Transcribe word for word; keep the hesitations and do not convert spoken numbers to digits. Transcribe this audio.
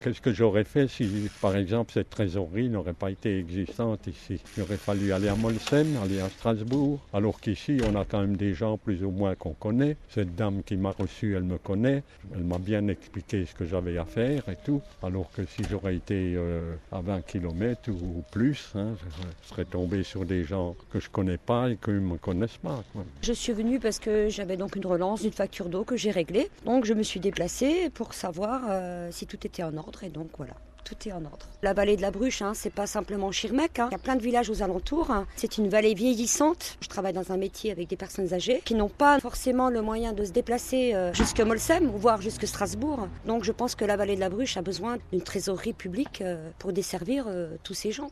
Qu'est-ce que j'aurais fait si, par exemple, cette trésorerie n'aurait pas été existante ici? Il aurait fallu aller à Molsheim, aller à Strasbourg, alors qu'ici, on a quand même des gens plus ou moins qu'on connaît. Cette dame qui m'a reçu, elle me connaît. Elle m'a bien expliqué ce que j'avais à faire et tout. Alors que si j'aurais été euh, à vingt kilomètres ou plus, hein, je serais tombé sur des gens que je connais pas et qui ne me connaissent pas, quoi. Je suis venue parce que j'avais donc une relance d'une facture d'eau que j'ai réglée. Donc je me suis déplacée pour savoir euh, si tout était en ordre et donc voilà. Tout est en ordre. La vallée de la Bruche, hein, c'est pas simplement Schirmeck. Hein. Il y a plein de villages aux alentours. Hein. C'est une vallée vieillissante. Je travaille dans un métier avec des personnes âgées qui n'ont pas forcément le moyen de se déplacer euh, jusque Molsheim, voire jusque Strasbourg. Donc je pense que la vallée de la Bruche a besoin d'une trésorerie publique euh, pour desservir euh, tous ces gens.